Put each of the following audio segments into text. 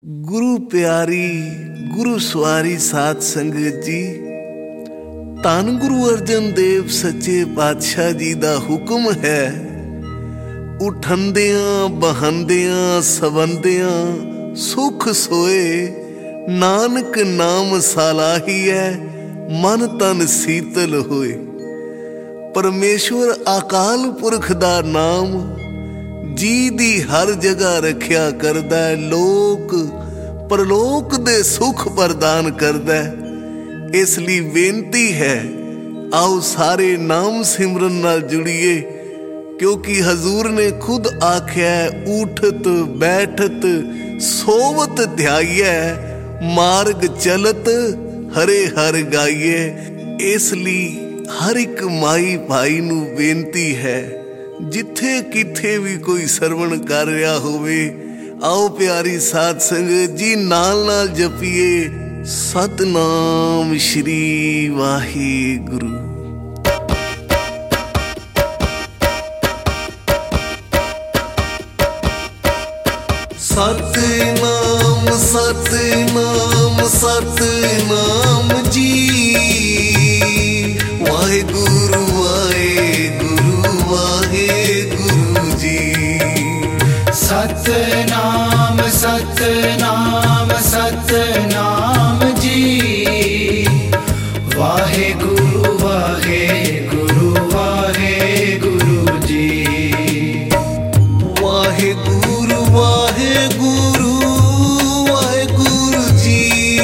गुरु प्यारी गुरु सवारी साध संगत जी, धन गुरु अर्जन देव सच्चे पातशाह जी दा हुक्म है। उठंदियां बहंदियां सवंदियां सुख सोए, नानक नाम सालाही है मन तन शीतल होए। परमेश्वर अकाल पुरख दा नाम जी दी हर जगह रखिया करदा है, लोक परलोक दे सुख प्रदान करदा है। इसलिए बेनती है, आओ सारे नाम सिमरन नाल जुड़िए, क्योंकि हजूर ने खुद आख्या है, उठत बैठत सोवत ध्याइए, मार्ग चलत हरे हर गाइए। इसलिए हर एक माई भाई नू बेनती है, जिथे किथे भी कोई सरवण कर रहा होवे, आओ प्यारी साध संगत जी नाल नाल जपीए सतनाम श्री वाहिगुरु। सतनाम सतनाम सतनाम जी, वाहिगुरु वाहिगुरु वाहिगुरु जी। सतनाम सतनाम सतनाम जी, वाहिगुरु वाहिगुरु वाहिगुरु जी। वाहिगुरु वाहिगुरु वाहिगुरु जी,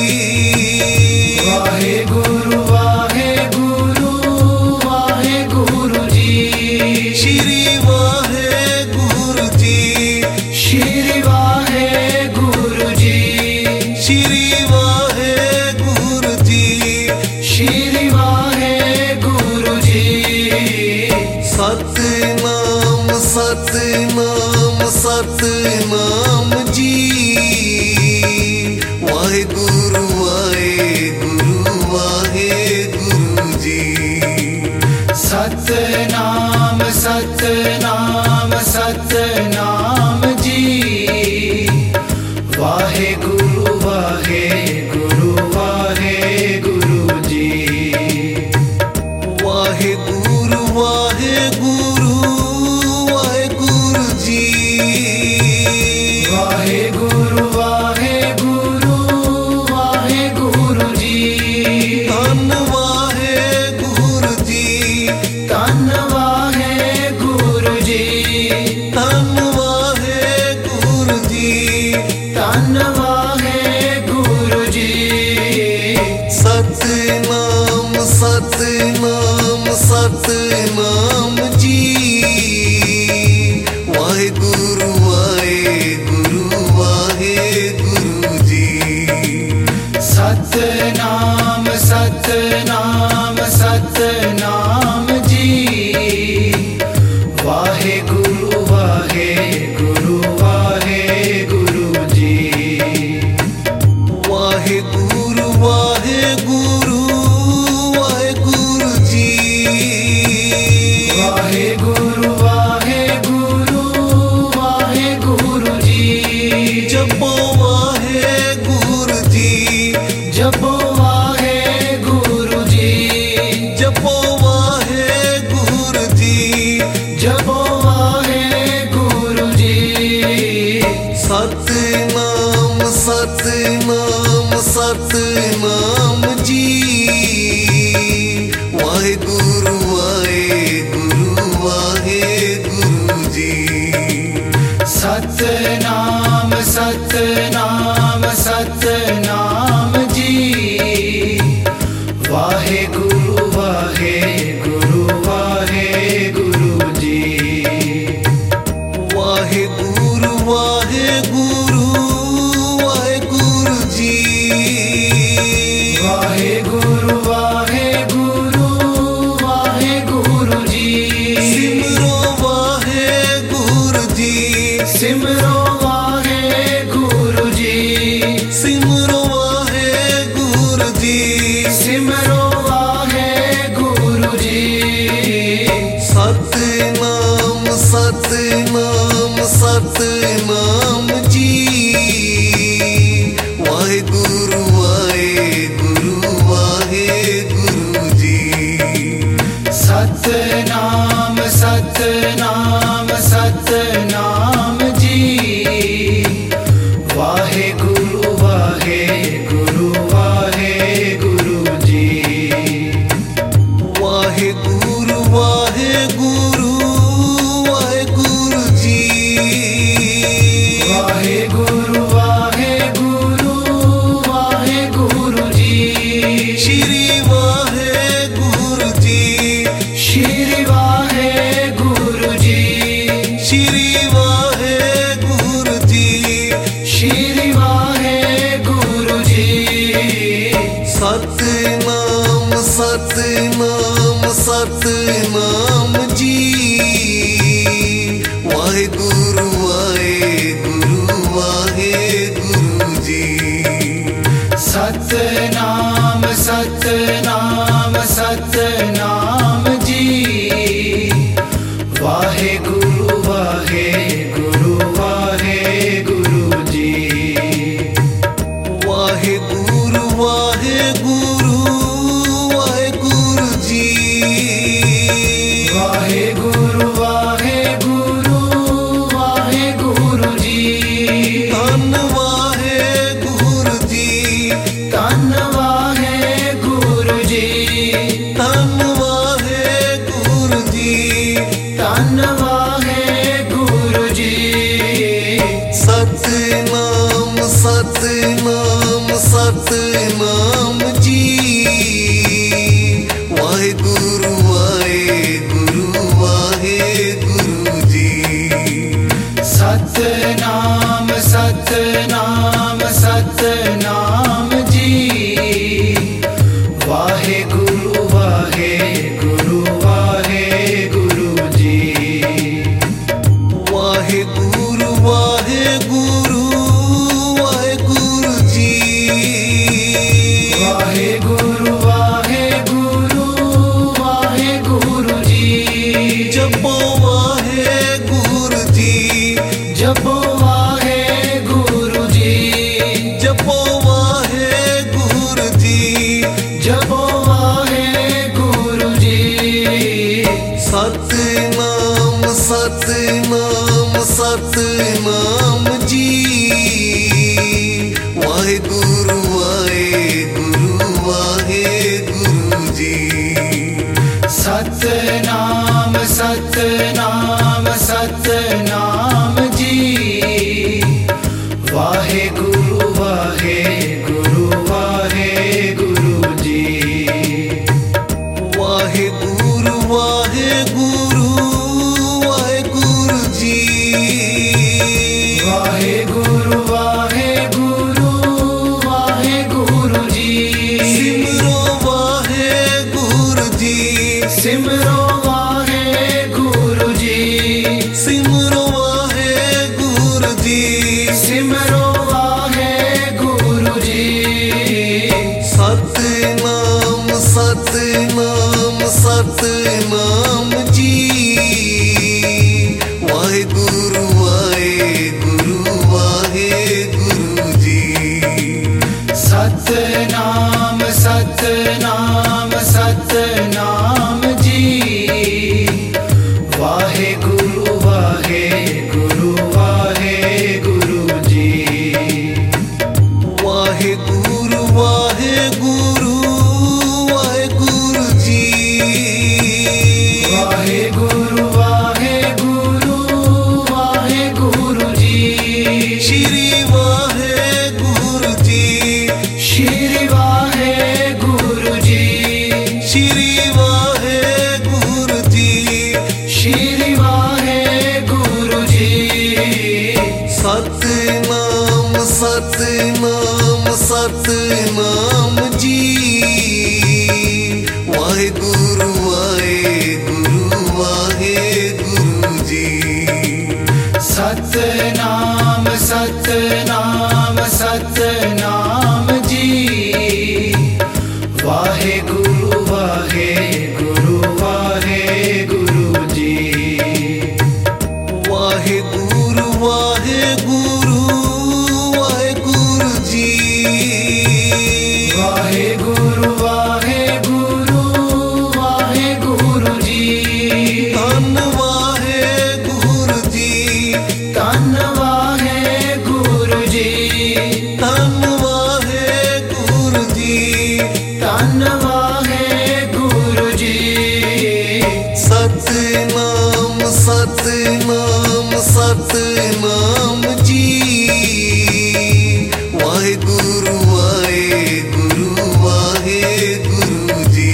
वाहिगुरु वाहिगुरु वाहिगुरु जी। श्री वाहिगुरु जी, श्री वाहिगुरु जी, श्री वाहिगुरु जी, श्री वाहिगुरु जी। सतनाम सतनाम सतनाम जी, वाहिगुरु वाहिगुरु वाहिगुरु जी। सतनाम सतनाम सतनाम जी, वाहिगुरु वाहिगुरु वाहिगुरु जी। वाहिगुरु वाहिगुरु वाहिगुरु जी, वाहिगुरु वाहिगुरु वाहिगुरु जी। धन वाहिगुरु जी, धन वाहिगुरु जी, धन वाहिगुरु जी, धन वाहिगुरु जी। सतनाम सतनाम सतनाम जी, वाहिगुरु वाहिगुरु वाहिगुरु जी। सतनाम सतनाम सतनाम जी, वाहिगुरु वाहिगुरु वाहिगुरु जी। वाहिगुरु वाहिगुरु वाहिगुरु जी, वाहिगुरु वाहिगुरु वाहिगुरु जी। जपो वाहिगुरु जी, जपो वाहिगुरु जी, जपो वाहिगुरु जी, जपो वाहिगुरु जी। सतनाम सतनाम सतनाम जी, वाहिगुरु वाहिगुरु वाहिगुरु जी। सतनाम सतनाम सतनाम जी, वाहिगुरु वाहिगुरु वाहिगुरु जी। वाहिगुरु वाहिगुरु वाहिगुरु जी, वाहिगुरु वाहिगुरु वाहिगुरु जी। सिमरो वाहिगुरु जी, सिमरो वाहिगुरु जी, सतनाम जी। वाहेगुरु वाहेगुरु वाहेगुरु जी। सतनाम सतनाम सतनाम जी। वाहेगुरु वाहेगुरु वाहेगुरु जी। वाहेगुरु वाहेगुरु वाहेगुरु जी। वाहेगुरु वाहेगुरु वाहेगुरु जी। धन वाहेगुरु जी। धन वाहेगुरु जी। धन वाहेगुरु जी। धन वाहेगुरु जी। सतनाम सतनाम सतनाम जी। वाहेगुरु वाहेगुरु वाहेगुरु जी। सतनाम सतनाम सतनाम जी। वाहेगुरु वाहेगुरु वाहेगुरु जी। वाहेगुरु वाहेगुरु वाहेगुरु जी। वाहेगुरु वाहेगुरु वाहेगुरु जी। जपो वाहेगुरु जी। जपो वाहेगुरु जी। जपो वाहेगुरु जी। जपो वाहेगुरु जी। सतनाम सतनाम सतनाम जी। वाहेगुरु वाहेगुरु वाहेगुरु जी। सतनाम सतनाम सतनाम जी। वाहेगुरु वाहेगुरु वाहेगुरु जी। वाहेगुरु वाहेगुरु वाहेगुरु जी। वाहेगुरु वाहेगुरु वाहेगुरु जी। सिमरो वाहेगुरु जी। सिमरो वाहेगुरु जी। सिमरो वाहेगुरु जी। सिमरो वाहेगुरु जी। सतनाम सतनाम सतनाम जी। वाहेगुरु वाहेगुरु वाहेगुरु जी। सतनाम सतनाम सतनाम जी। वाहेगुरु वाहेगुरु वाहेगुरु जी। वाहेगुरु वाहेगुरु वाहेगुरु जी। वाहेगुरु वाहेगुरु वाहेगुरु जी। श्री वाहेगुरु जी। श्री वाहेगुरु जी। श्री वाहेगुरु जी। श्री वाहेगुरु जी। सतनाम सतनाम सतनाम जी। वाहेगुरु वाहेगुरु वाहेगुरु जी। सतनाम सतनाम सतनाम जी। वाहेगुरु वाहेगुरु वाहेगुरु जी। वाहेगुरु वाहेगुरु वाहेगुरु जी। वाहेगुरु वाहेगुरु वाहेगुरु जी। धन वाहेगुरु जी। धन वाहेगुरु जी। धन वाहेगुरु जी। धन वाहेगुरु जी। सतनाम सतनाम सतनाम जी। वाहेगुरु वाहेगुरु वाहेगुरु जी।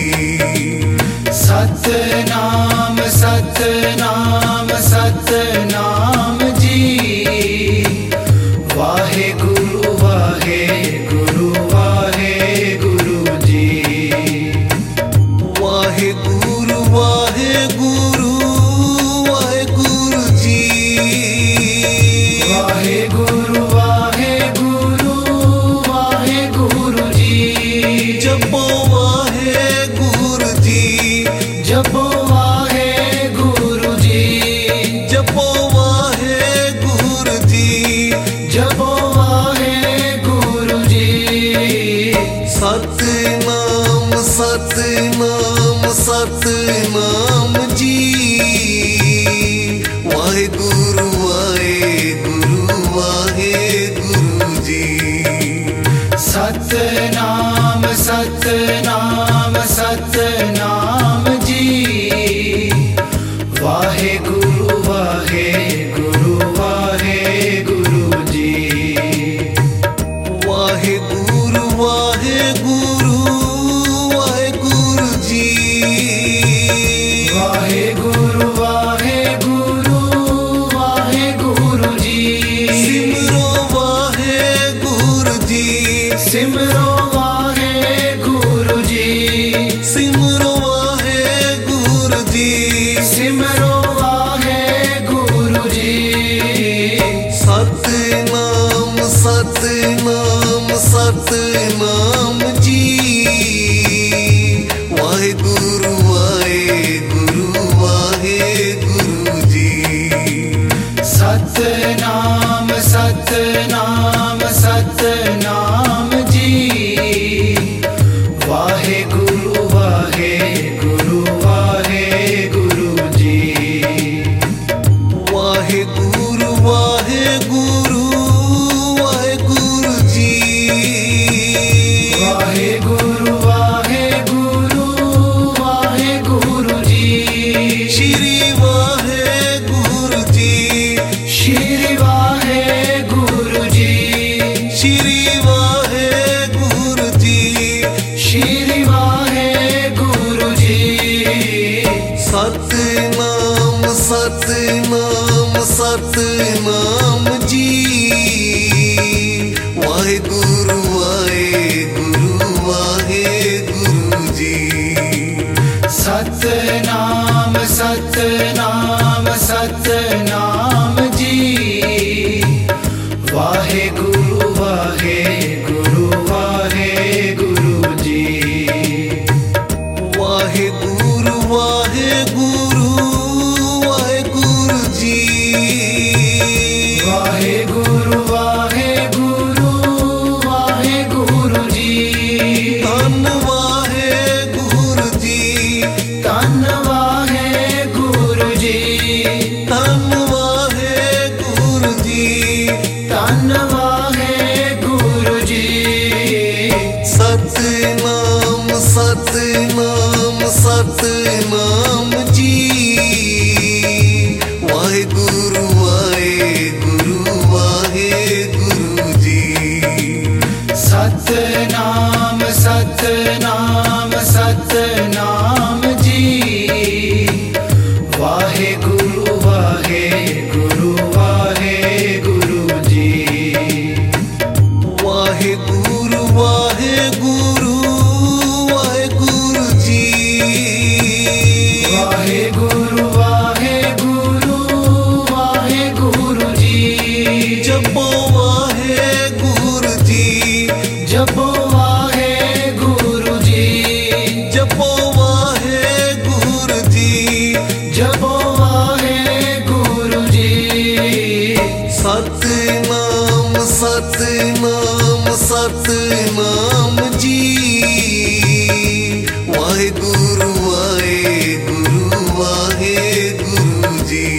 सतनाम सतनाम सतनाम जी। वाहेगुरु वाहेगुरु वाहेगुरु जी। वाहेगुरु वाहेगुरु जी। सतनाम सतनाम सतनाम जी। वाहेगुरु वाहेगुरु वाहेगुरु जी। वाहेगुरु वाहेगुरु वाहेगुरु जी। वाहेगुरु वाहेगुरु वाहेगुरु जी। सिमरो वाहेगुरु जी। सिमरो वाहेगुरु जी। सिमरो वाहेगुरु जी। सिमरो वाहेगुरु जी। सतनाम सतनाम सतनाम जी। वाहेगुरु वाहेगुरु वाहेगुरु जी। सतनाम सतनाम सतनाम जी। वाहेगुरु वाहेगुरु वाहेगुरु जी। वाहेगुरु वाहेगुरु वाहेगुरु जी। वाहेगुरु वाहेगुरु वाहेगुरु जी। श्री वाहेगुरु जी। श्री वाहेगुरु जी। श्री वाहेगुरु जी। श्री वाहेगुरु जी। सतनाम सतनाम सतनाम जी। वाहेगुरु वाहेगुरु वाहेगुरु जी। सतनाम सतनाम सतनाम जी। वाहेगुरु वाहेगुरु वाहेगुरु जी। वाहेगुरु वाहेगुरु वाहेगुरु जी। वाहेगुरु वाहेगुरु वाहेगुरु जी। धन वाहेगुरु जी। धन वाहेगुरु जी। धन वाहेगुरु जी। धन वाहेगुरु जी। सतनाम सतनाम सतनाम जी। वाहेगुरु वाहेगुरु वाहेगुरु जी। सतनाम सतनाम सतनाम जी। वाहेगुरु वाहेगुरु वाहेगुरु जी। वाहेगुरु वाहेगुरु वाहेगुरु जी। वाहेगुरु वाहेगुरु वाहेगुरु जी। जपो वाहेगुरु जी। जपो वाहेगुरु जी। जपो वाहेगुरु जी। जपो वाहेगुरु जी। सतनाम सतनाम सतनाम जी। वाहेगुरु वाहेगुरु वाहेगुरु जी।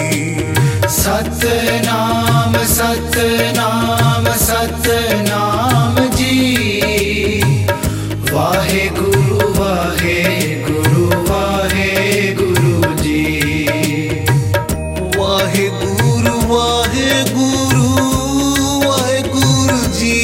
सतनाम सतनाम सतनाम जी। वाहेगुरु वाहेगुरु वाहेगुरु जी। वाहेगुरु वाहेगुरु वाहेगुरु जी।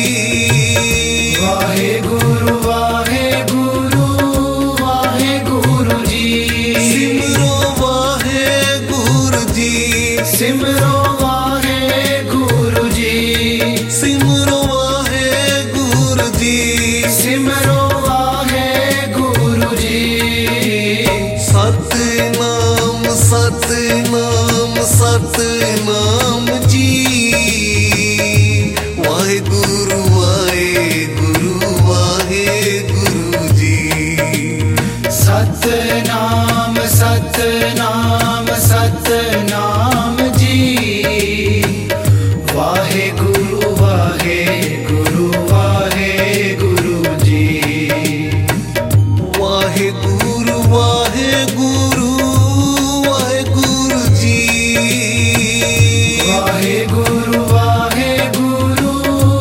वाहेगुरु वाहेगुरु वाहेगुरु जी। सिमरो वाहेगुरु जी। सिमरो वाहेगुरु जी। सिमरो वाहेगुरु जी। सिमरो वाहेगुरु जी। सतनाम सतनाम सतनाम जी। वाहेगुरु वाहेगुरु वाहेगुरु जी। सतनाम सतनाम सतनाम जी। वाहेगुरु वाहेगुरु वाहेगुरु जी। वाहेगुरु वाहेगुरु वाहेगुरु जी। वाहेगुरु वाहेगुरु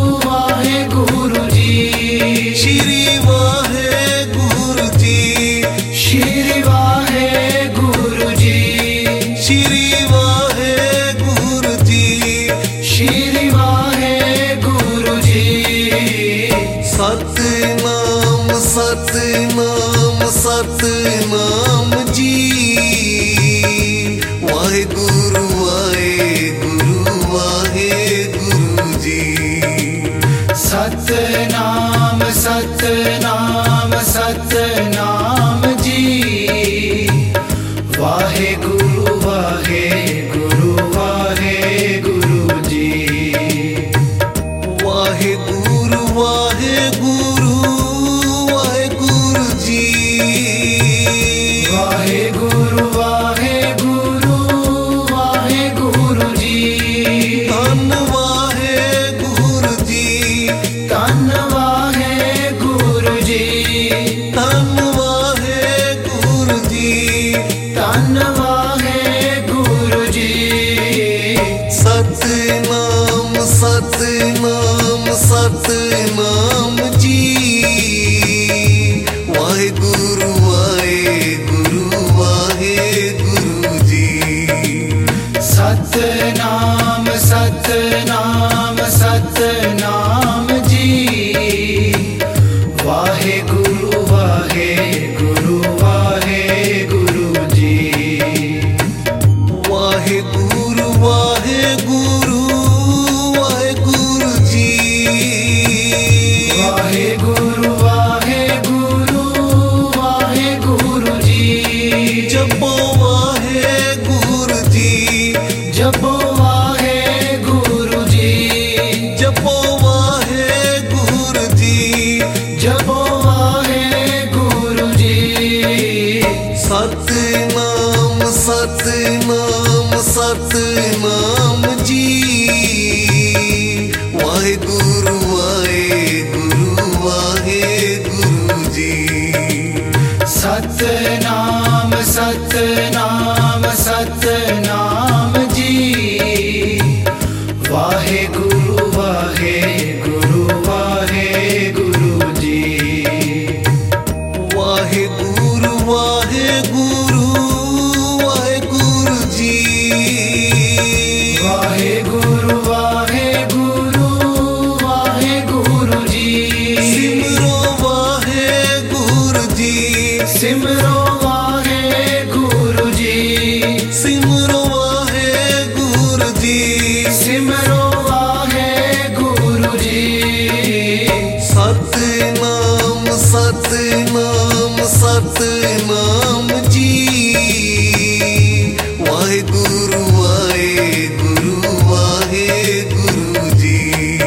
सतनाम सतनाम जी। वाहेगुरु वाहेगुरु वाहेगुरु जी। सतनाम सतनाम सतनाम जी। वाहेगुरु वाहेगुरु वाहेगुरु जी। वाहेगुरु वाहेगुरु वाहेगुरु जी। वाहेगुरु वाहेगुरु वाहेगुरु जी। धन वाहेगुरु जी। धन वाहेगुरु जी। धन वाहेगुरु जी। धन वाहेगुरु जी। सतनाम सतनाम सतनाम जी। वाहेगुरु वाहेगुरु वाहेगुरु जी। सतनाम सतनाम सतनाम जी। वाहेगुरु वाहेगुरु वाहेगुरु जी। वाहेगुरु वाहेगुरु वाहेगुरु जी। वाहेगुरु वाहेगुरु वाहेगुरु जी। जपो वाहेगुरु जी। जपो वाहेगुरु जी। जपो वाहेगुरु जी। जपो वाहेगुरु जी। सतनाम सतनाम सतनाम जी। वाहेगुरु वाहेगुरु वाहेगुरु जी। सतनाम सतनाम सतनाम जी। वाहेगुरु वाहेगुरु वाहेगुरु जी। वाहेगुरु वाहेगुरु वाहेगुरु जी। वाहेगुरु वाहेगुरु वाहेगुरु जी। सिमरो वाहेगुरु जी। सिमरो वाहेगुरु जी। सिमरो वाहेगुरु जी। सिमरो वाहेगुरु जी। सतनाम सतनाम सतनाम जी। वाहेगुरु वाहेगुरु वाहेगुरु जी।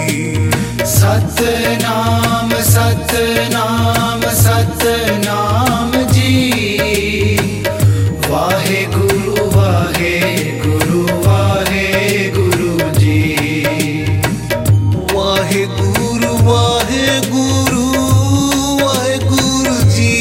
सतनाम सतनाम सतनाम जी। वाहेगुरु वाहेगुरु वाहेगुरु जी। वाहेगुरु वाहेगुरु वाहेगुरु जी।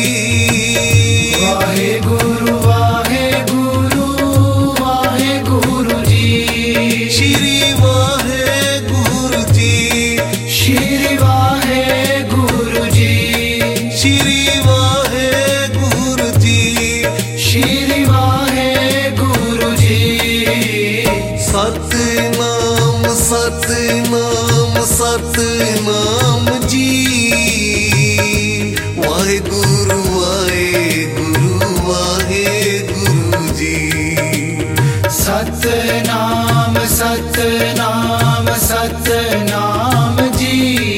वाहेगुरु वाहेगुरु वाहेगुरु जी। श्री वाहेगुरु जी। श्री वाहेगुरु जी। श्री वाहेगुरु जी। श्री वाहेगुरु जी। सतनाम सतनाम सतनाम जी। वाहेगुरु वाहेगुरु वाहेगुरु जी। सतनाम सतनाम सतनाम जी।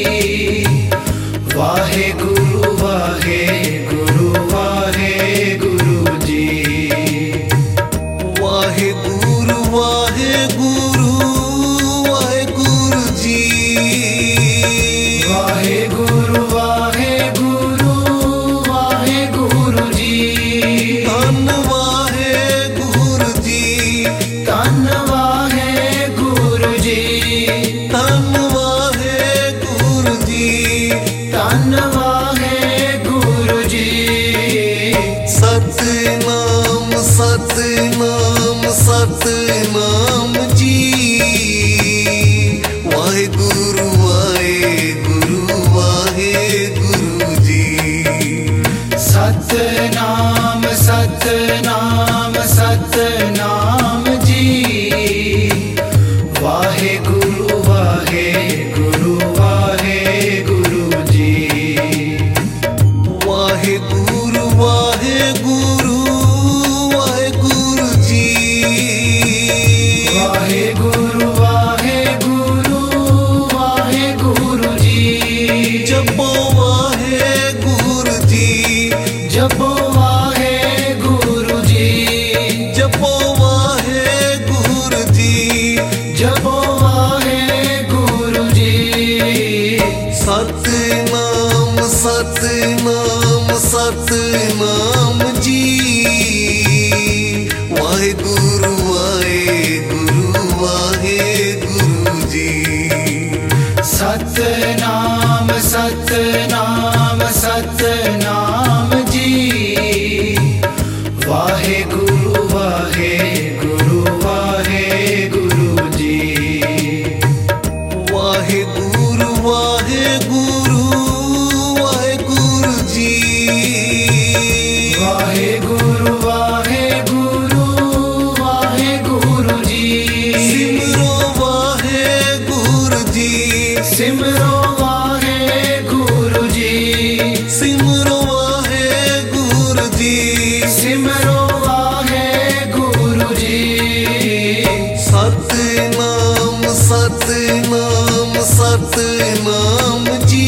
वाहेगुरु वाहेगुरु वाहेगुरु जी। वाहेगुरु वाहेगुरु वाहेगुरु जी। वाहेगुरु वाहेगुरु वाहेगुरु जी। धन वाहेगुरु जी। धन वाहेगुरु जी। धन वाहेगुरु जी। धन वाहेगुरु जी। सतनाम सतनाम सतनाम जी। वाहेगुरु वाहेगुरु वाहेगुरु जी। सतनाम सतनाम सतनाम जी। वाहेगुरु वाहेगुरु वाहेगुरु जी। सतनाम सतनाम सतनाम जी, वाहेगुरु वाहेगुरु वाहेगुरु जी। सतनाम सतनाम सतनाम जी, वाहेगुरु वाहेगुरु वाहेगुरु जी। वाहेगुरु वाहेगुरु वाहेगुरु जी, वाहेगुरु वाहेगुरु वाहेगुरु जी। सिमरो वाहेगुरु जी, सिमरो वाहेगुरु जी, सिमरो वाहेगुरु जी, सिमरो वाहेगुरु जी। सतनाम सतनाम सतनाम जी,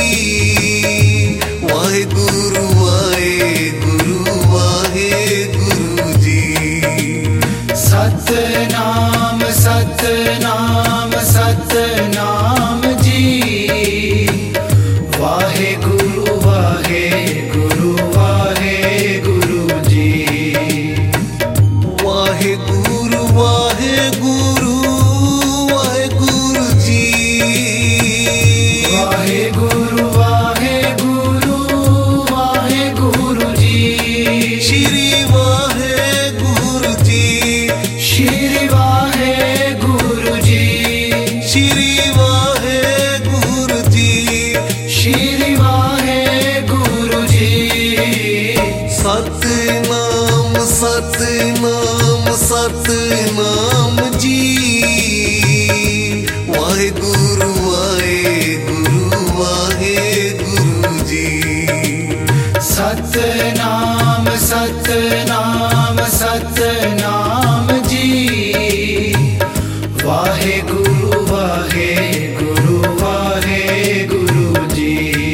वाहेगुरु वाहेगुरु वाहेगुरु जी। सतनाम सतनाम सतनाम जी, वाहेगुरु वाहेगुरु वाहेगुरु जी। वाहेगुरु वाहेगुरु वाहेगुरु जी, वाहेगुरु वाहेगुरु वाहेगुरु जी। श्री वाहेगुरु जी, श्री वाहेगुरु जी, श्री वाहेगुरु जी, श्री वाहेगुरु जी। सतनाम सतनाम सतनाम जी, वाहेगुरु वाहेगुरु वाहेगुरु जी। सतनाम सतनाम सतनाम जी, वाहेगुरु वाहेगुरु वाहेगुरु जी।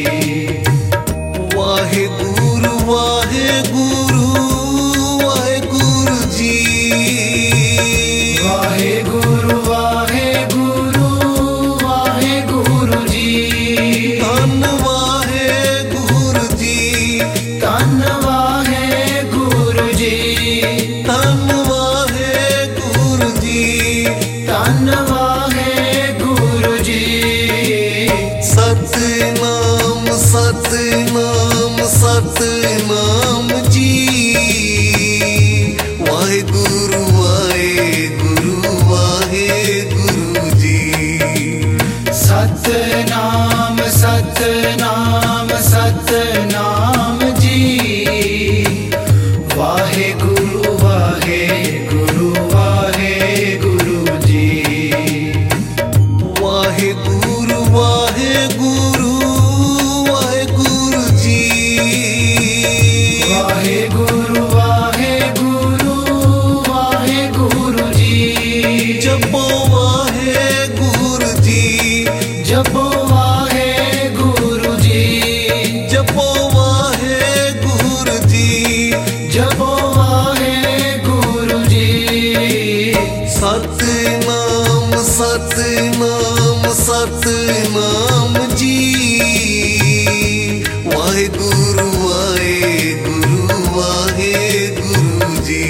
वाहेगुरु वाहेगुरु वाहेगुरु जी, वाहेगुरु वाहेगुरु वाहेगुरु जी। धन वाहेगुरु जी, धन वाहेगुरु जी, धन वाहेगुरु जी, धन वाहेगुरु जी। सतनाम सतनाम सतनाम जी, वाहेगुरु वाहेगुरु वाहेगुरु जी। सतनाम सतनाम सतनाम जी, वाहेगुरु वाहेगुरु वाहेगुरु जी। वाहेगुरु वाहेगुरु वाहेगुरु जी, वाहेगुरु वाहेगुरु वाहेगुरु जी। जपो वाहेगुरु जी, जपो वाहेगुरु जी, जपो वाहेगुरु जी, जपो वाहेगुरु जी। सतनाम सतनाम सतनाम जी, वाहेगुरु वाहेगुरु वाहेगुरु जी।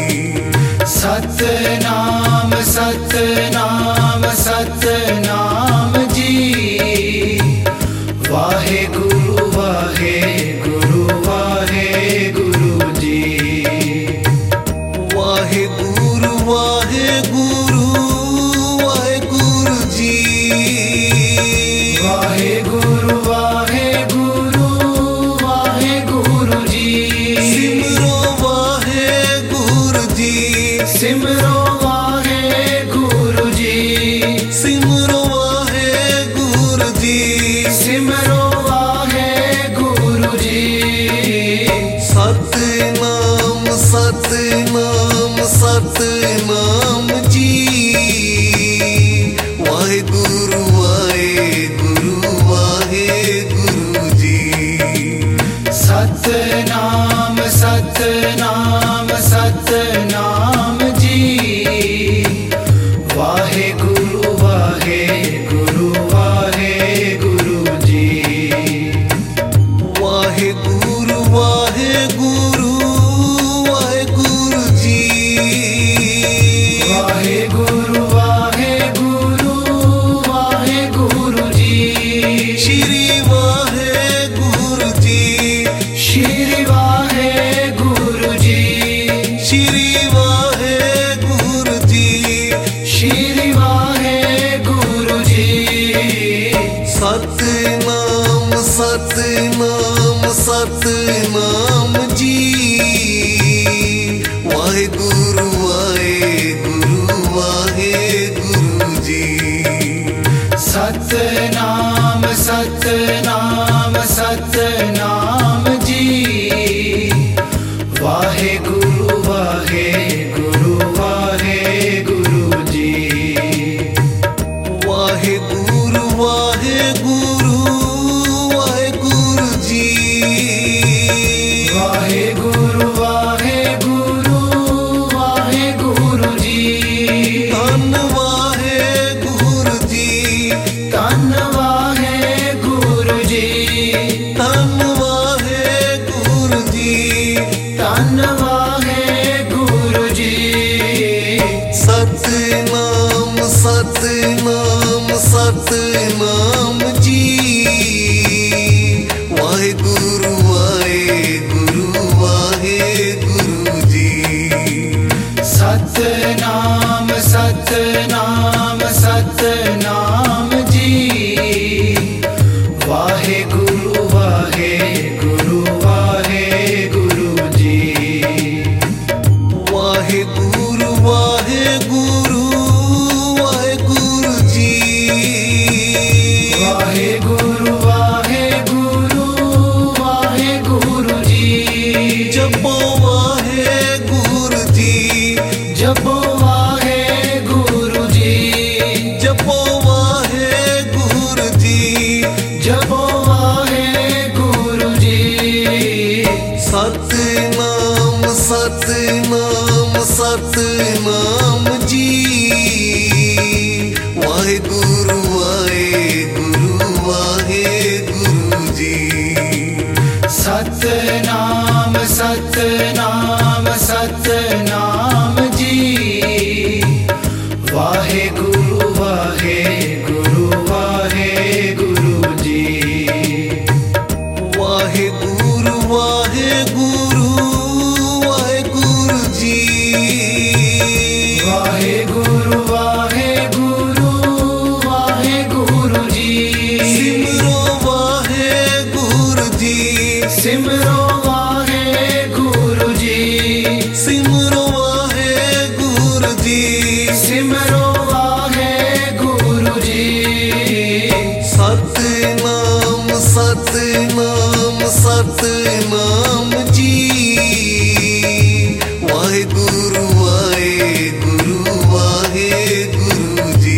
सतनाम सतनाम सतनाम जी, वाहेगुरु वाहेगुरु वाहेगुरु जी। वाहेगुरु वाहेगुरु वाहेगुरु जी, वाहेगुरु वाहेगुरु वाहेगुरु जी। सिमरो वाहेगुरु जी, सिमरो वाहेगुरु जी, सिमरो वाहेगुरु जी, सिमरो वाहेगुरु जी। सतनाम सतनाम सतनाम जी, वाहेगुरु वाहेगुरु वाहेगुरु जी। सतनाम सतनाम सतनाम जी, वाहेगुरु वाहेगुरु वाहेगुरु जी। सतनाम सतनाम सतनाम जी। वाहेगुरु वाहेगुरु वाहेगुरु जी। सतनाम सतनाम सतनाम जी। वाहेगुरु वाहेगुरु वाहेगुरु जी। वाहेगुरु वाहेगुरु वाहेगुरु जी। वाहेगुरु वाहेगुरु वाहेगुरु जी। धन वाहेगुरु जी। धन वाहेगुरु जी। धन वाहेगुरु जी। धन वाहेगुरु जी। सतनाम सतनाम सतनाम जी। वाहेगुरु वाहेगुरु वाहेगुरु जी। सतनाम सतनाम सतनाम जी। वाहेगुरु वाहेगुरु वाहेगुरु जी। वाहेगुरु वाहेगुरु वाहेगुरु जी। वाहेगुरु वाहेगुरु वाहेगुरु जी। जपो वाहेगुरु जी। जपो वाहेगुरु जी। जपो वाहेगुरु जी। जपो वाहेगुरु जी। सतनाम सतनाम सतनाम जी। वाहेगुरु वाहेगुरु वाहेगुरु जी। सतनाम सतनाम सतनाम जी। वाहेगुरु वाहेगुरु वाहेगुरु जी। वाहेगुरु वाहेगुरु वाहेगुरु जी। वाहेगुरु वाहेगुरु वाहेगुरु जी। सिमरो वाहेगुरु जी। सिमरो वाहेगुरु जी। सिमरो वाहेगुरु जी। सिमरो वाहेगुरु जी। सतनाम सतनाम सतनाम जी। वाहेगुरु वाहेगुरु वाहेगुरु जी।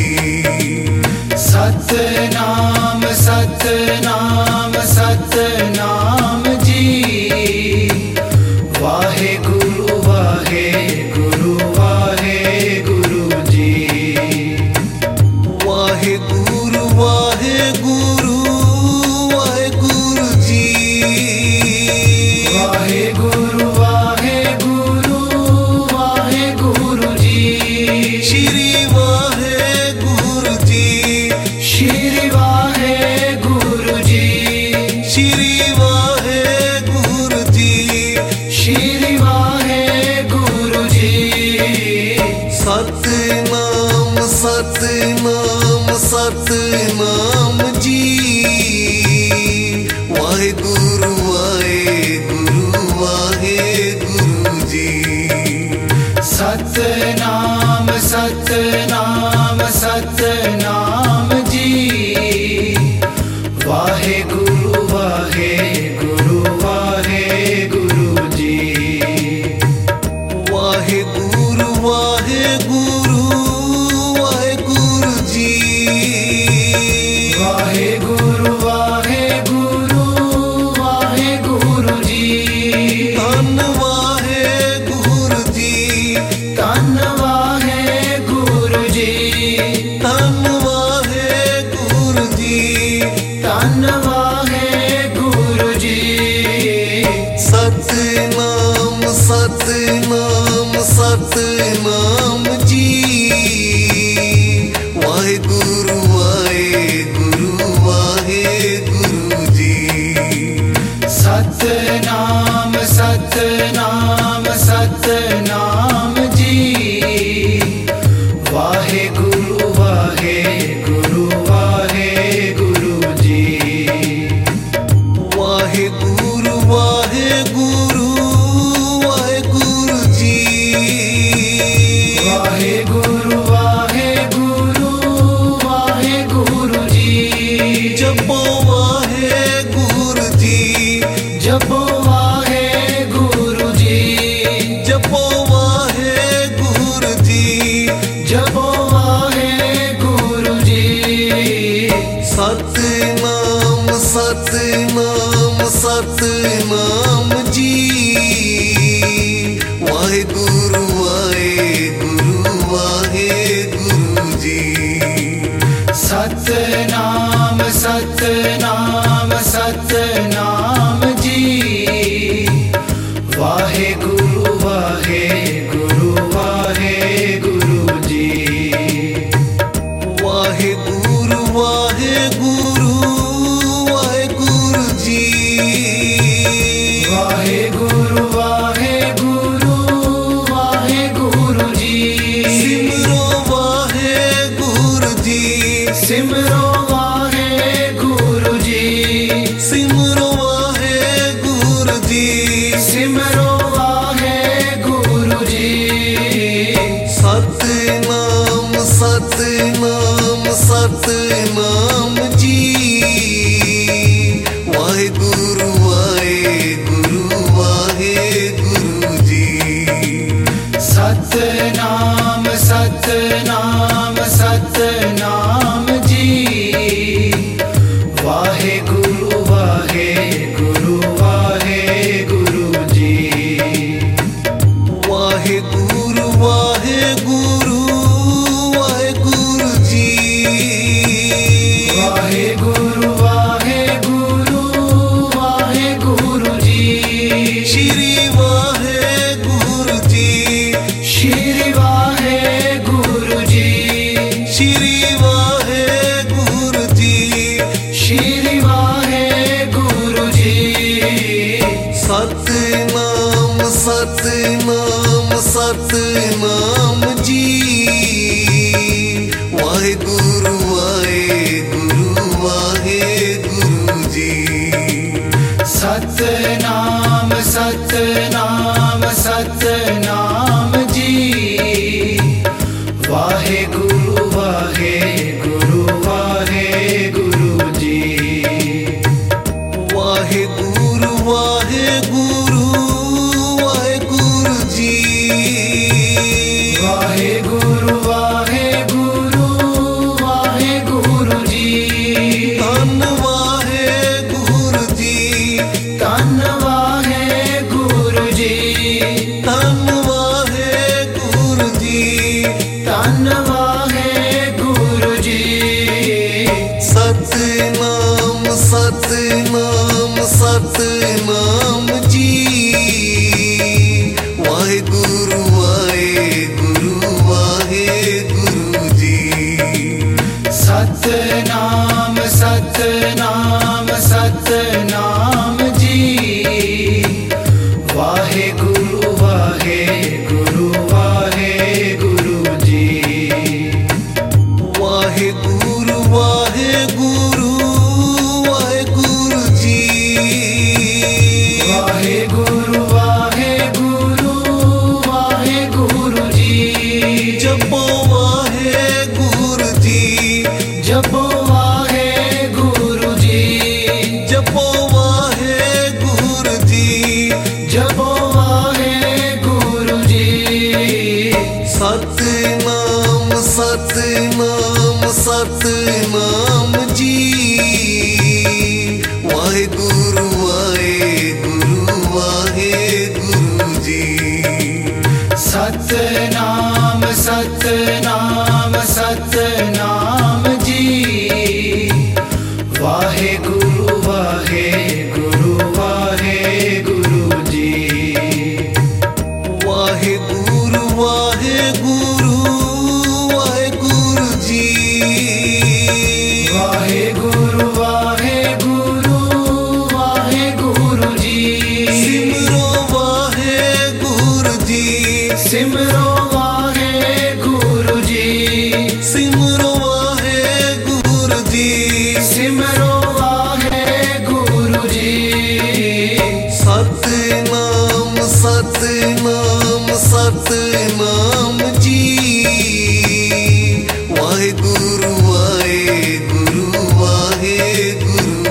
सतनाम सतनाम सतनाम जी। वाहेगुरु वाहेगुरु वाहेगुरु जी। वाहेगुरु वाहेगुरु वाहेगुरु जी। वाहेगुरु वाहेगुरु वाहेगुरु जी। श्री वाहेगुरु जी। श्री वाहेगुरु जी। श्री वाहेगुरु जी। श्री वाहेगुरु जी। सतनाम सतनाम सतनाम जी। वाहेगुरु वाहेगुरु वाहेगुरु जी। सतनाम सतनाम सतनाम जी। वाहेगुरु वाहेगुरु वाहेगुरु जी। वाहेगुरु वाहेगुरु वाहेगुरु जी। वाहेगुरु वाहेगुरु वाहेगुरु जी। धन वाहेगुरु जी। धन वाहेगुरु जी। धन वाहेगुरु जी। धन वाहेगुरु जी। सतनाम सतनाम सतनाम जी। वाहेगुरु वाहेगुरु वाहेगुरु जी। सतनाम सतनाम सतनाम जी। वाहेगुरु वाहेगुरु वाहेगुरु जी। वाहेगुरु जी, जपो वाहेगुरु जी, जपो वाहेगुरु जी, जपो वाहेगुरु जी। सतनाम सतनाम सतनाम जी, वाहेगुरु वाहेगुरु वाहेगुरु जी। सतनाम सतनाम सतनाम जी, वाहेगुरु वाहेगुरु वाहेगुरु जी। वाहेगुरु वाहेगुरु वाहेगुरु जी, वाहेगुरु वाहेगुरु वाहेगुरु जी। सिमरो वाहेगुरु जी, सिमरो वाहेगुरु जी, सिमरो वाहेगुरु जी, सिमरो वाहेगुरु जी। सतनाम सतनाम सतनाम जी, वाहेगुरु वाहेगुरु वाहेगुरु जी। सतनाम सतनाम सतनाम जी, वाहेगुरु वाहेगुरु वाहेगुरु जी। वाहेगुरु वाहेगुरु वाहेगुरु जी, वाहेगुरु वाहेगुरु वाहेगुरु जी। श्री वाहेगुरु जी, श्री वाहेगुरु जी, श्री वाहेगुरु जी, श्री वाहेगुरु जी। सतनाम सतनाम सतनाम जी, वाहेगुरु वाहेगुरु वाहेगुरु जी। सतनाम सतनाम सतनाम जी, वाहेगुरु वाहेगुरु वाहेगुरु जी। वाहेगुरु वाहेगुरु वाहेगुरु जी, वाहेगुरु वाहेगुरु वाहेगुरु जी। धन वाहेगुरु जी, धन वाहेगुरु जी, धन वाहेगुरु जी, धन वाहेगुरु जी। सतनाम सतनाम सतनाम जी, वाहेगुरु वाहेगुरु वाहेगुरु जी। सतनाम सतनाम सतनाम जी, वाहेगुरु वाहेगुरु वाहेगुरु जी। वाहेगुरु वाहेगुरु वाहेगुरु जी, वाहेगुरु वाहेगुरु वाहेगुरु जी। जपो वाहेगुरु जी, जपो वाहेगुरु जी, जपो वाहेगुरु जी, जपो वाहेगुरु जी। सतनाम सतनाम सतनाम जी, वाहेगुरु वाहेगुरु वाहेगुरु जी। सतनाम सतनाम सतनाम जी, वाहेगुरु वाहेगुरु वाहेगुरु जी। वाहेगुरु वाहेगुरु वाहेगुरु जी, वाहेगुरु वाहेगुरु वाहेगुरु जी। सिमरो वाहेगुरु जी, सिमरो वाहेगुरु जी, सिमरो वाहेगुरु जी, सिमरो वाहेगुरु जी। सतनाम सतनाम सतनाम जी, वाहेगुरु वाहेगुरु वाहेगुरु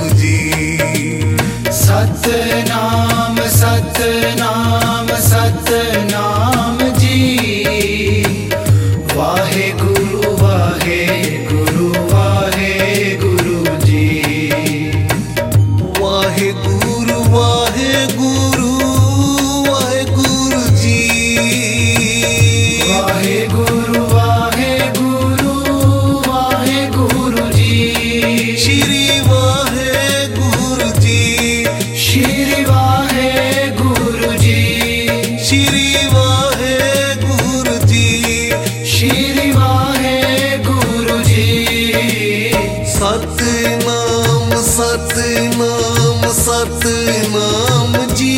सतनाम सतनाम जी।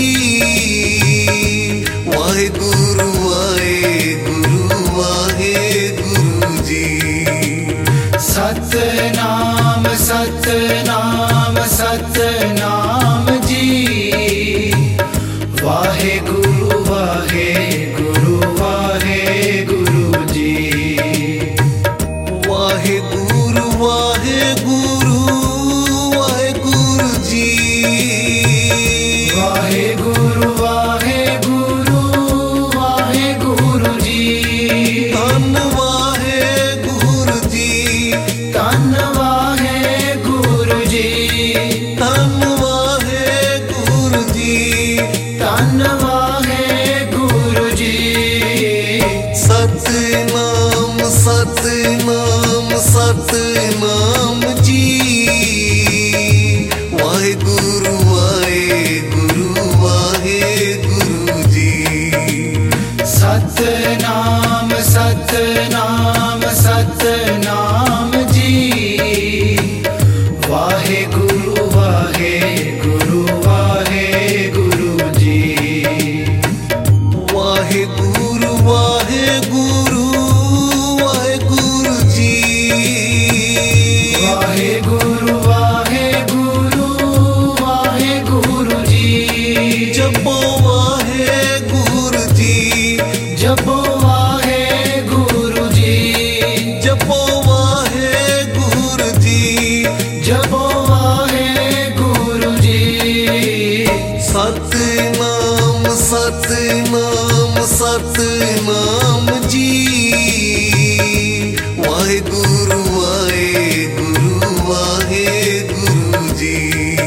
वाहेगुरु वाहेगुरु वाहेगुरु जी। सतनाम सतनाम सतनाम जी। वाहेगुरु वाहेगुरु वाहेगुरु जी। वाहेगुरु वाहेगुरु वाहेगुरु जी। वाहेगुरु वाहेगुरु वाहेगुरु जी। धन वाहेगुरु जी। धन वाहेगुरु जी। धन वाहेगुरु जी। धन वाहेगुरु जी। सतनाम सतनाम सतनाम जी। वाहेगुरु वाहेगुरु वाहेगुरु जी। सतनाम सतनाम सतनाम जी। वाहेगुरु वाहेगुरु वाहेगुरु जी। वाहेगुरु वाहेगुरु वाहेगुरु जी। वाहेगुरु वाहेगुरु वाहेगुरु जी। जपो वाहेगुरु जी। जपो वाहेगुरु जी। जपो वाहेगुरु जी। जपो वाहेगुरु जी। सतनाम सतनाम सतनाम जी। वाहेगुरु वाहेगुरु वाहेगुरु जी।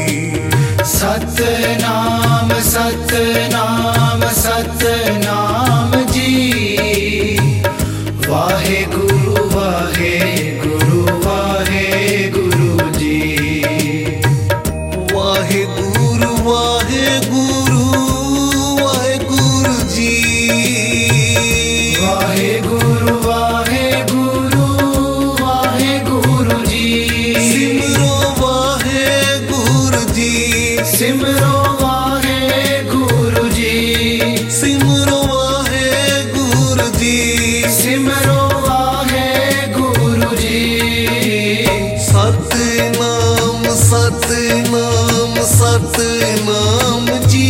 सतनाम सतनाम सतनाम जी। वाहेगुरु वाहेगुरु वाहेगुरु जी। वाहेगुरु वाहेगुरु वाहेगुरु जी। वाहेगुरु वाहेगुरु वाहेगुरु जी। सिमरो वाहेगुरु जी। सिमरो वाहेगुरु जी। सिमरो वाहेगुरु जी। सिमरो वाहेगुरु जी। सतनाम सतनाम सतनाम जी।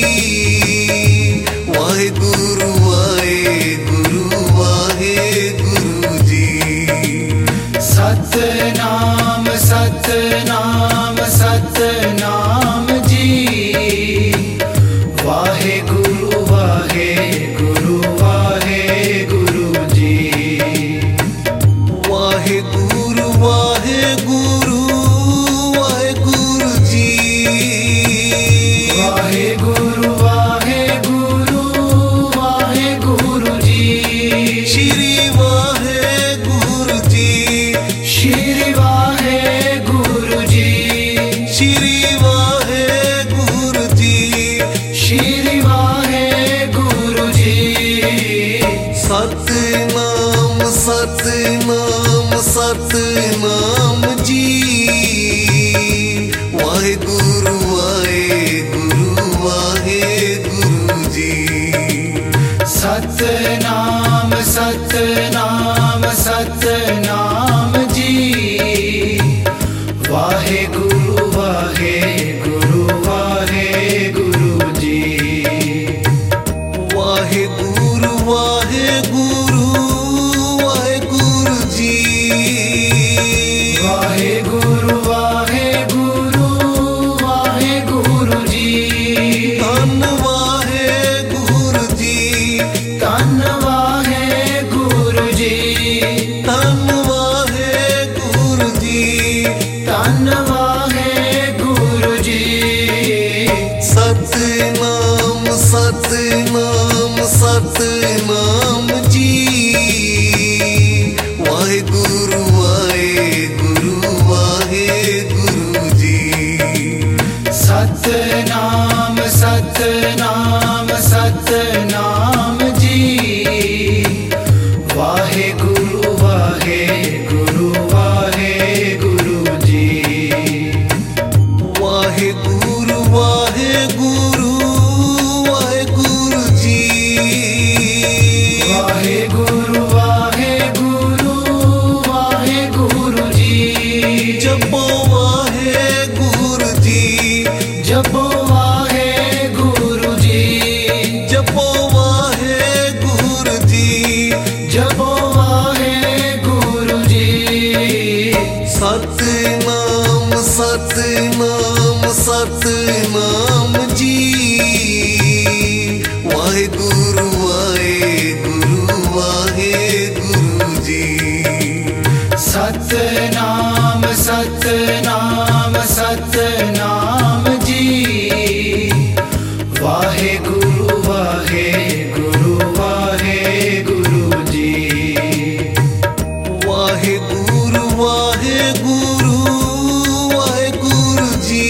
वाहेगुरु वाहेगुरु वाहेगुरु जी। सतनाम सतनाम सतनाम जी। वाहेगुरु वाहेगुरु वाहेगुरु जी। वाहेगुरु वाहेगुरु वाहेगुरु जी। वाहेगुरु वाहेगुरु वाहेगुरु जी। श्री वाहेगुरु जी। श्री वाहेगुरु जी। श्री वाहेगुरु जी। श्री वाहेगुरु जी। सतनाम सतनाम सतनाम जी। वाहेगुरु वाहेगुरु वाहेगुरु जी। सतनाम सतनाम सतनाम जी। वाहेगुरु वाहेगुरु वाहेगुरु जी। वाहेगुरु वाहेगुरु वाहेगुरु जी। वाहेगुरु वाहेगुरु वाहेगुरु जी। धन वाहेगुरु जी। धन वाहेगुरु जी। धन वाहेगुरु जी। धन वाहेगुरु जी। सतनाम सतनाम सतनाम जी। वाहेगुरु वाहेगुरु वाहेगुरु जी। सतनाम सतनाम सतनाम जी। वाहेगुरु वाहेगुरु वाहेगुरु जी। सतनाम सतनाम जी। वाहेगुरु वाहेगुरु वाहेगुरु जी। सतनाम सतनाम सतनाम जी। वाहेगुरु वाहेगुरु वाहेगुरु जी। वाहेगुरु वाहेगुरु वाहेगुरु जी।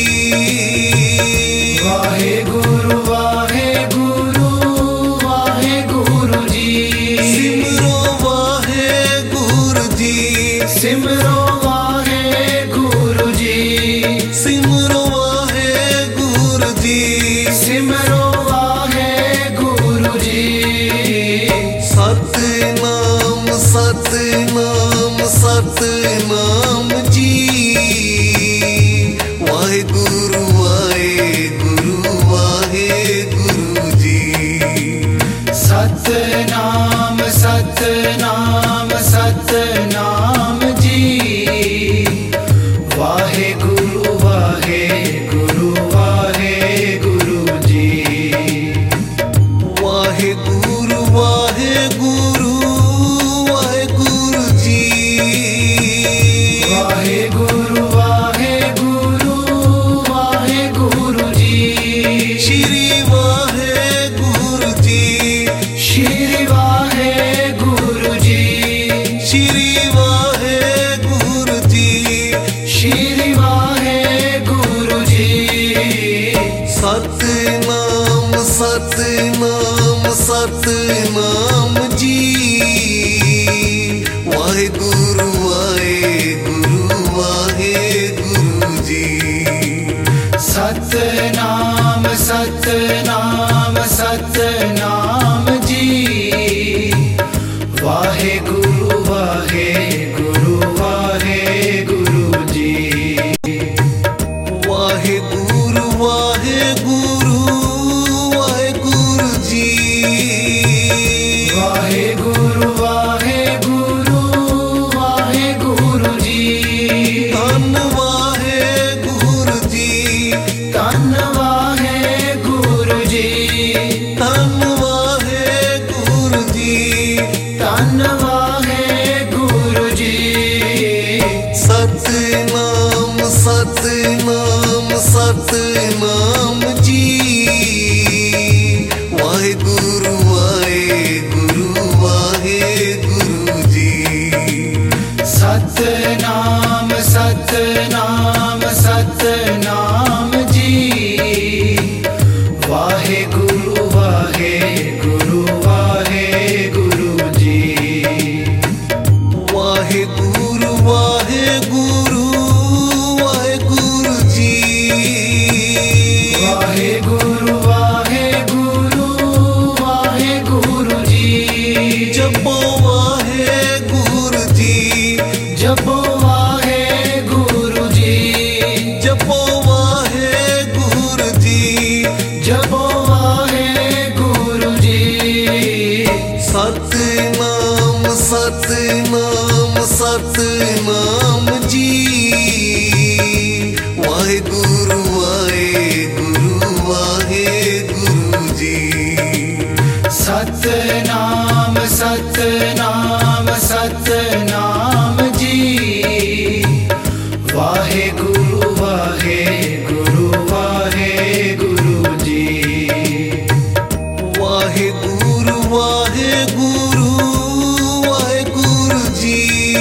वाहेगुरु वाहेगुरु वाहेगुरु जी। सिमरो वाहेगुरु जी। सिमरो वाहेगुरु जी। सिमरो वाहेगुरु जी। सिमरो वाहेगुरु जी। सतनाम सतनाम सतनाम जी। वाहेगुरु वाहेगुरु वाहेगुरु जी। सतनाम सतनाम सतनाम जी। वाहेगुरु वाहेगुरु वाहेगुरु जी। वाहेगुरु वाहेगुरु वाहेगुरु जी। वाहेगुरु वाहेगुरु वाहेगुरु जी। श्री वाहेगुरु जी। श्री वाहेगुरु जी। श्री वाहेगुरु जी। श्री वाहेगुरु जी। सतनाम सतनाम सतनाम जी। वाहेगुरु वाहेगुरु वाहेगुरु जी। सतनाम सतनाम सतनाम जी। वाहेगुरु वाहेगुरु वाहेगुरु जी। वाहेगुरु वाहेगुरु वाहेगुरु जी। वाहेगुरु वाहेगुरु वाहेगुरु जी। धन वाहेगुरु जी। धन वाहेगुरु जी। धन वाहेगुरु जी। धन वाहेगुरु जी। सतनाम सतनाम सतनाम जी। वाहेगुरु वाहेगुरु वाहेगुरु जी। सतनाम सतनाम सतनाम जी। वाहेगुरु वाहेगुरु वाहेगुरु जी। वाहेगुरु वाहेगुरु वाहेगुरु जी। वाहेगुरु वाहेगुरु वाहेगुरु जी। जपो वाहेगुरु जी। जपो वाहेगुरु जी। जपो वाहेगुरु जी। जपो वाहेगुरु जी। सतनाम सतनाम सतनाम जी। वाहेगुरु वाहेगुरु वाहेगुरु जी। सतनाम सतनाम सतनाम जी। वाहेगुरु वाहेगुरु वाहेगुरु जी। वाहेगुरु वाहेगुरु वाहेगुरु जी।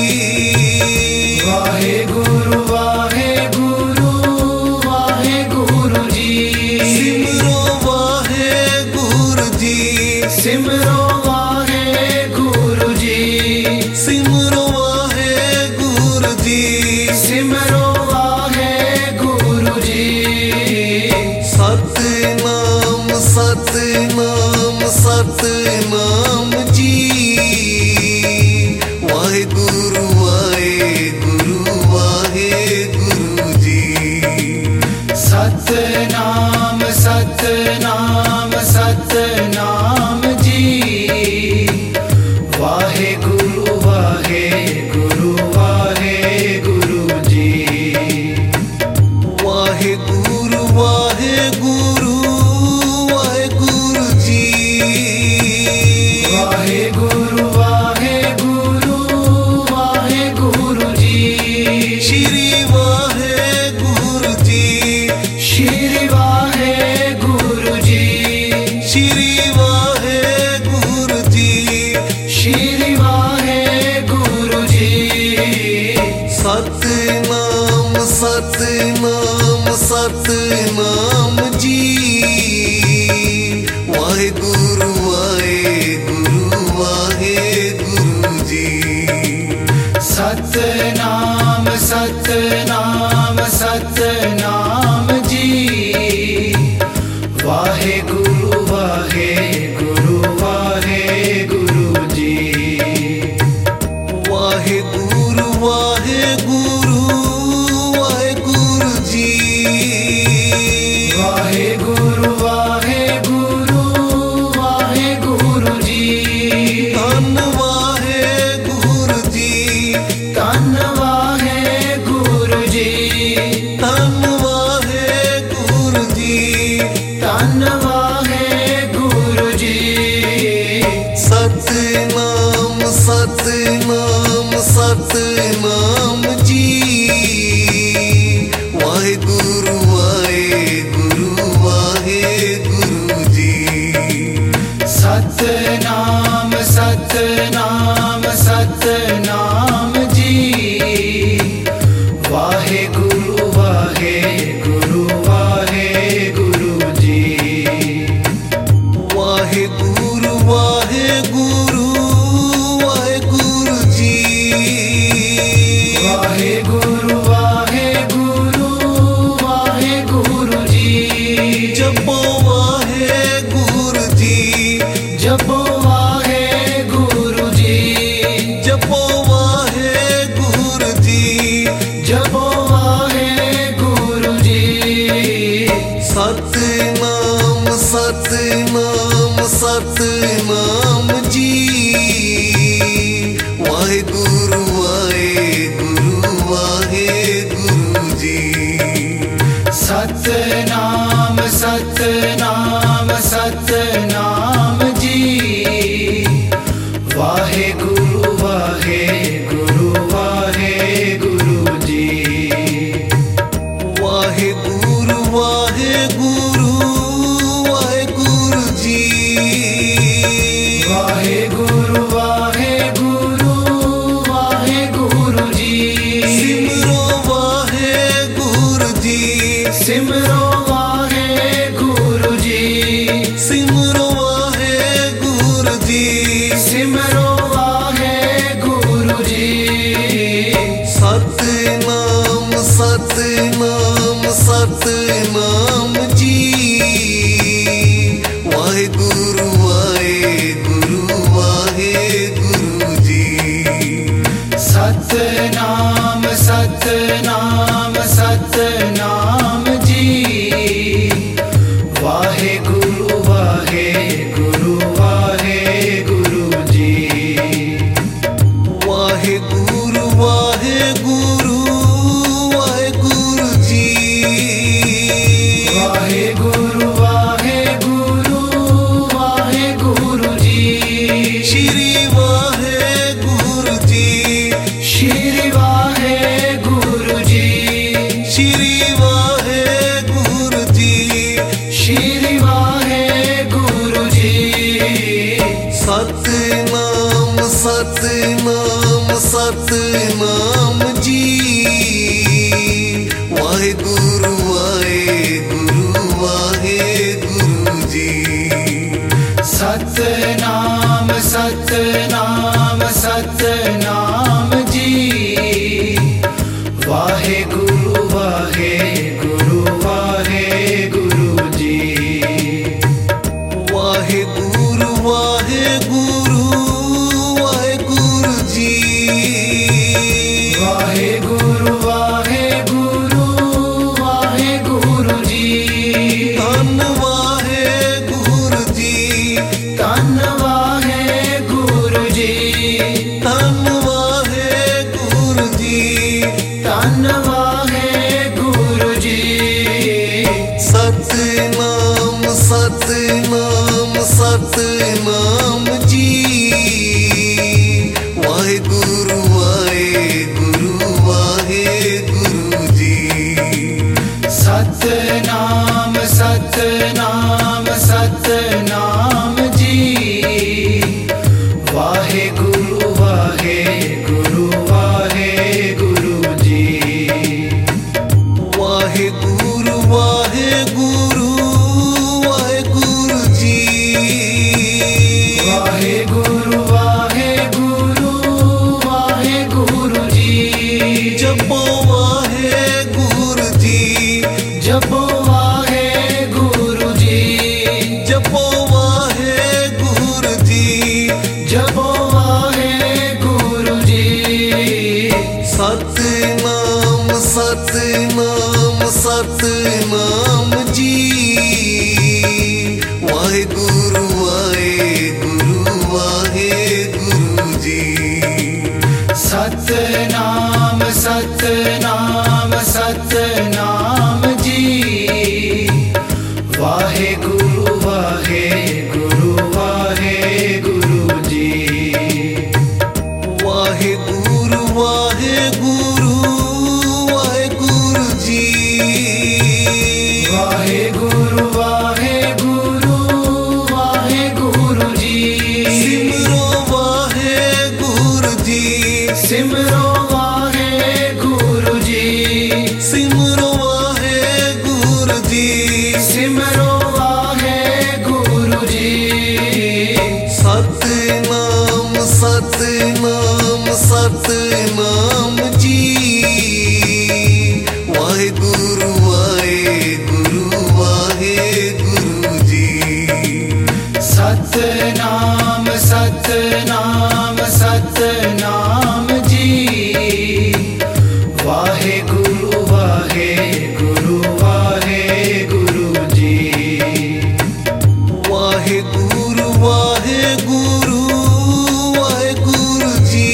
वाहेगुरु वाहेगुरु वाहेगुरु जी। सिमरो वाहेगुरु जी। सिमरो वाहेगुरु जी। सिमरो वाहेगुरु जी। सिमरो वाहेगुरु जी। सतनाम सतनाम सतनाम जी। वाहेगुरु वाहेगुरु वाहेगुरु जी। सतनाम सतनाम सतनाम जी। वाहेगुरु वाहेगुरु वाहेगुरु जी। वाहेगुरु वाहेगुरु वाहेगुरु जी। वाहेगुरु वाहेगुरु वाहेगुरु जी। श्री वाहेगुरु जी। श्री वाहेगुरु जी। श्री वाहेगुरु जी। श्री वाहेगुरु जी। सतनाम सतनाम सतनाम जी। वाहेगुरु वाहेगुरु वाहेगुरु जी। सतनाम सतनाम सतनाम जी। वाहेगुरु वाहेगुरु वाहेगुरु जी। वाहेगुरु वाहेगुरु वाहेगुरु जी। वाहेगुरु वाहेगुरु वाहेगुरु जी। धन वाहेगुरु जी। धन वाहेगुरु जी। धन वाहेगुरु जी। धन वाहेगुरु जी। सतनाम सतनाम सतनाम जी। वाहेगुरु वाहेगुरु वाहेगुरु जी। सतनाम सतनाम सतनाम जी। वाहेगुरु वाहेगुरु वाहेगुरु जी। वाहेगुरु वाहेगुरु वाहेगुरु जी। वाहेगुरु वाहेगुरु वाहेगुरु जी। जपो वाहेगुरु जी। जपो वाहेगुरु जी। जपो वाहेगुरु जी। जपो वाहेगुरु जी। सतनाम सतनाम सतनाम जी। वाहेगुरु वाहेगुरु वाहेगुरु जी। सतनाम सतनाम सतनाम जी। वाहेगुरु वाहेगुरु वाहेगुरु जी। वाहेगुरु वाहेगुरु वाहेगुरु जी। वाहेगुरु वाहेगुरु वाहेगुरु जी। सिमरो वाहेगुरु जी। सिमरो वाहेगुरु जी। सिमरो वाहेगुरु जी। सिमरो वाहेगुरु जी। सतनाम सतनाम सतनाम जी। वाहेगुरु वाहेगुरु वाहेगुरु जी। सतनाम सतनाम सतनाम जी। वाहेगुरु वाहेगुरु वाहेगुरु जी। वाहेगुरु वाहेगुरु वाहेगुरु जी। वाहेगुरु वाहेगुरु वाहेगुरु जी। श्री वाहेगुरु जी। श्री वाहेगुरु जी। श्री वाहेगुरु जी। श्री वाहेगुरु जी। सतनाम सतनाम सतनाम जी। वाहेगुरु वाहेगुरु वाहेगुरु जी। सतनाम सतनाम सतनाम जी। वाहेगुरु वाहेगुरु वाहेगुरु जी। वाहेगुरु वाहेगुरु वाहेगुरु जी। सतनाम सतनाम जी। वाहेगुरु वाहेगुरु वाहेगुरु जी। सतनाम सतनाम सतनाम जी। वाहेगुरु वाहेगुरु वाहेगुरु जी। वाहेगुरु वाहेगुरु वाहेगुरु जी। वाहेगुरु वाहेगुरु वाहेगुरु जी। जपो वाहेगुरु जी। जपो वाहेगुरु जी। जपो वाहेगुरु जी। जपो वाहेगुरु जी। सतनाम सतनाम सतनाम जी। वाहेगुरु वाहेगुरु वाहेगुरु जी। सतनाम सतनाम सतनाम जी। वाहेगुरु वाहेगुरु वाहेगुरु जी। वाहेगुरु वाहेगुरु वाहेगुरु जी। वाहेगुरु वाहेगुरु वाहेगुरु जी। सिमरो वाहेगुरु जी। सिमरो वाहेगुरु जी। सिमरो वाहेगुरु जी। सिमरो वाहेगुरु जी। सतनाम सतनाम सतनाम जी। वाहेगुरु वाहेगुरु वाहेगुरु जी। सतनाम सतनाम सतनाम जी। वाहेगुरु वाहेगुरु वाहेगुरु जी। वाहेगुरु वाहेगुरु वाहेगुरु जी।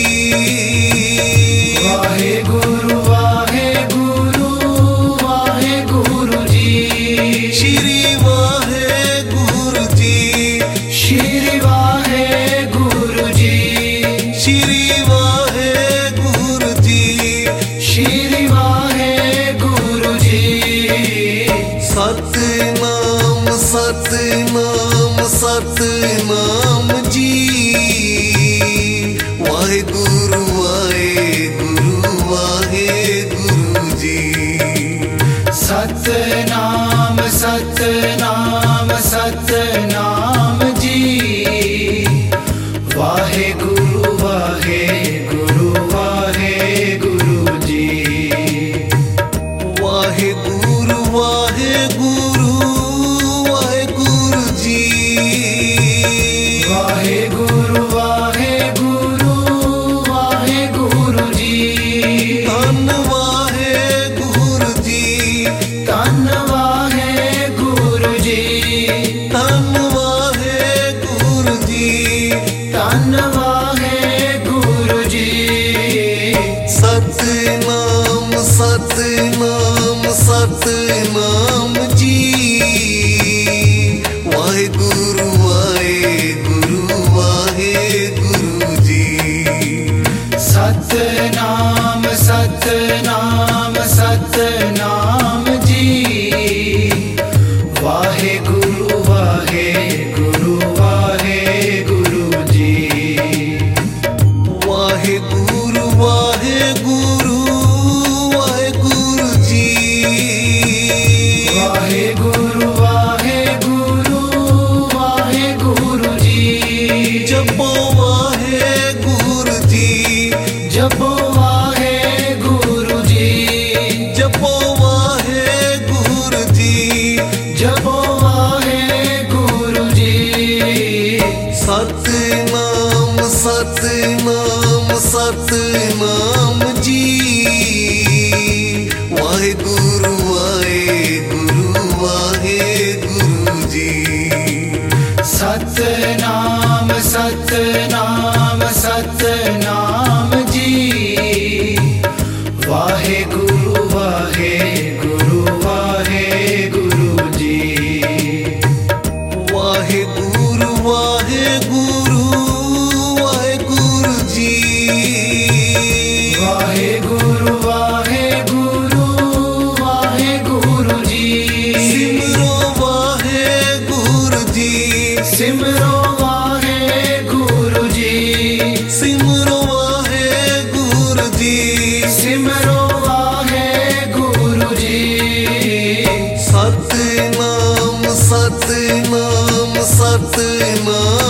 वाहेगुरु वाहेगुरु वाहेगुरु जी। श्री वाहेगुरु जी। श्री वाहेगुरु जी। श्री वाहेगुरु जी। श्री वाहेगुरु जी। सतनाम सतनाम सतनाम जी। वाहेगुरु वाहेगुरु वाहेगुरु जी। सतनाम सतनाम सतनाम जी। वाहेगुरु वाहेगुरु वाहेगुरु जी। वाहेगुरु वाहेगुरु वाहेगुरु जी। वाहेगुरु वाहेगुरु वाहेगुरु जी। धन वाहेगुरु जी। धन वाहेगुरु जी। धन वाहेगुरु जी। धन वाहेगुरु जी। सतनाम सतनाम सतनाम जी। वाहेगुरु वाहेगुरु वाहेगुरु जी। सतनाम सतनाम सतनाम जी। वाहेगुरु वाहेगुरु वाहेगुरु जी। वाहेगुरु वाहेगुरु वाहेगुरु जी। वाहेगुरु वाहेगुरु वाहेगुरु जी। जपो वाहेगुरु जी। जपो वाहेगुरु जी। जपो वाहेगुरु जी। जपो वाहेगुरु जी। सतनाम सतनाम सतनाम जी। वाहेगुरु वाहेगुरु वाहेगुरु जी। सतनाम सतनाम सतनाम जी। वाहेगुरु वाहेगुरु वाहेगुरु जी। सतनाम